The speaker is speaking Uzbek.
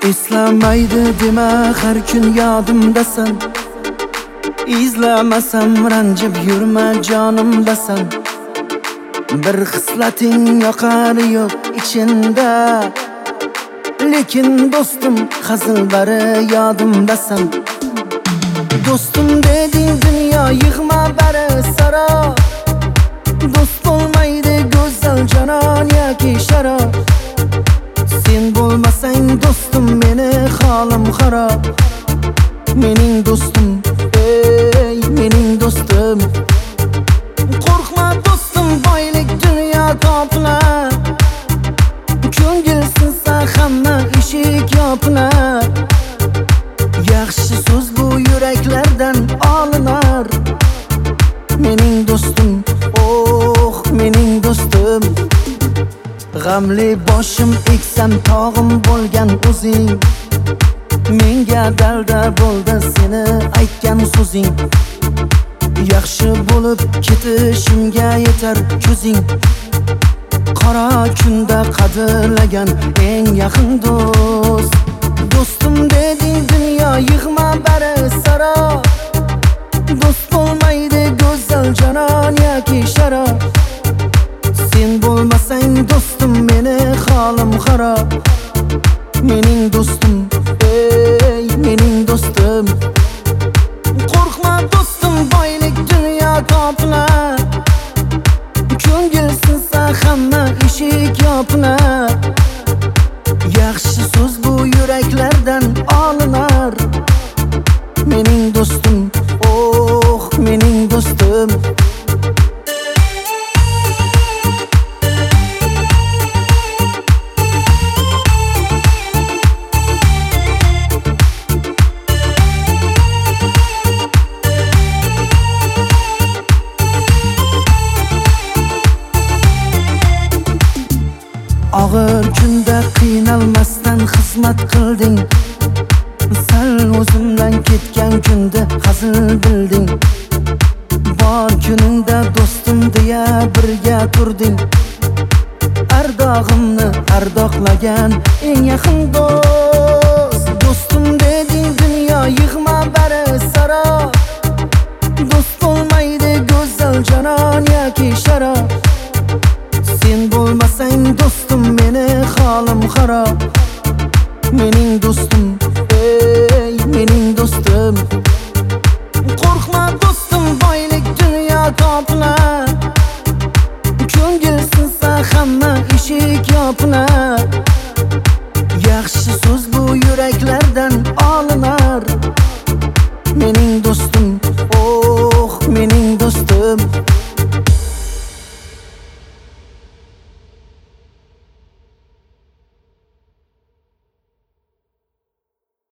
Eslamaydi dema har kun yodimdasan. İzlamasam ranjib yurma jonimdasan. Bir xislating yoqari yo'q içinde. Lekin do'stim hazillari yodimdasan. Do'stim deding dunyo yig'ma bari saro. Do'st bo'lmaydi go'zal janon yoki sharo. Sen bo'lmasang do'stim meni holim xarob. Mening do'stim, ey mening do'stim. Qo'rqma do'stim, boylik dunyo topilar. Ko'ngil sinsa hamma eshik yopilar. Yaxshi so'z bu yuraklardan olinar. Mening do'stim, oh mening do'stim. G'amli boshim eksam tog'im bo'lgan o'zing. Menga dalda bo'ldi seni aytgan so'zing. Yaxshi bo'lib ketishimga yetar ko'zing. Qora kunda qadrlagan eng yaqin do'st. Do'stim deding dunyo yig'ma bari saro. Do'st bo'lmaydi go'zal janon yoki sharo. Sen bo'lmasang do'stim meni holim xarob. Mening do'stim, ey mening do'stim. Qo'rqma do'stim, boylik dunyo topilar. Ko'ngil sinsa hamma eshik yopilar. Yaxshi so'z bu yuraklardan olinar. Mening do'stim, oh mening do'stim. Og'ir kunda qiynalmasdan xizmat qilding. Sal o'zimdan ketgan kunda hazil bilding. Bor kuningda do'stim deya birga turding. Ardog'imni ardoqlagan eng yaqin do'st. Do'stim deding dunyo yig'ma bari saro. Do'st bo'lmaydi go'zal janon yoki sharo. Sen bo'lmasang do'stim meni holim xarob. Mening do'stim, ey mening do'stim.